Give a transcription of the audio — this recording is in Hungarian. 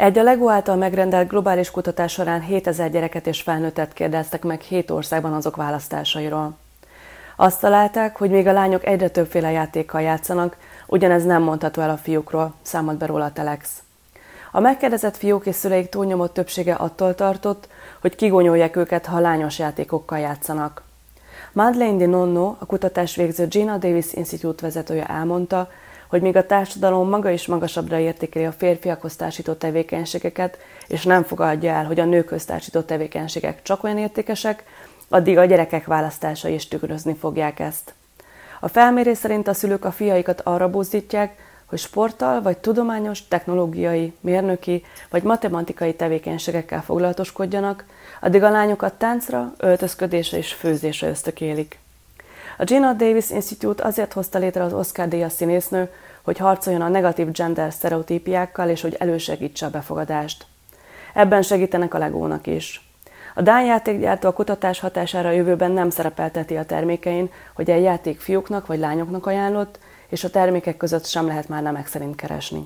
Egy a LEGO által megrendelt globális kutatás során 7000 gyereket és felnőttet kérdeztek meg 7 országban azok választásairól. Azt találták, hogy még a lányok egyre többféle játékkal játszanak, ugyanez nem mondható el a fiúkról, számolt be róla a Telex. A megkérdezett fiúk és szüleik túlnyomott többsége attól tartott, hogy kigonyolják őket, ha lányos játékokkal játszanak. Madeleine Di Nonno, a kutatás végző Geena Davis Institute vezetője elmondta, hogy míg a társadalom maga is magasabbra értékeli a férfiakhoz társított tevékenységeket, és nem fogadja el, hogy a nőkhöz társított tevékenységek csak olyan értékesek, addig a gyerekek választásai is tükrözni fogják ezt. A felmérés szerint a szülők a fiaikat arra buzdítják, hogy sporttal vagy tudományos, technológiai, mérnöki vagy matematikai tevékenységekkel foglalatoskodjanak, addig a lányokat táncra, öltözködésre és főzésre ösztökélik. A Geena Davis Institute azért hozta létre az Oscar-díjas színésznő, hogy harcoljon a negatív gender sztereotípiákkal és hogy elősegítse a befogadást. Ebben segítenek a Legónak is. A dán játékgyártó a kutatás hatására a jövőben nem szerepelteti a termékein, hogy egy játék fiúknak vagy lányoknak ajánlott, és a termékek között sem lehet már nemek szerint keresni.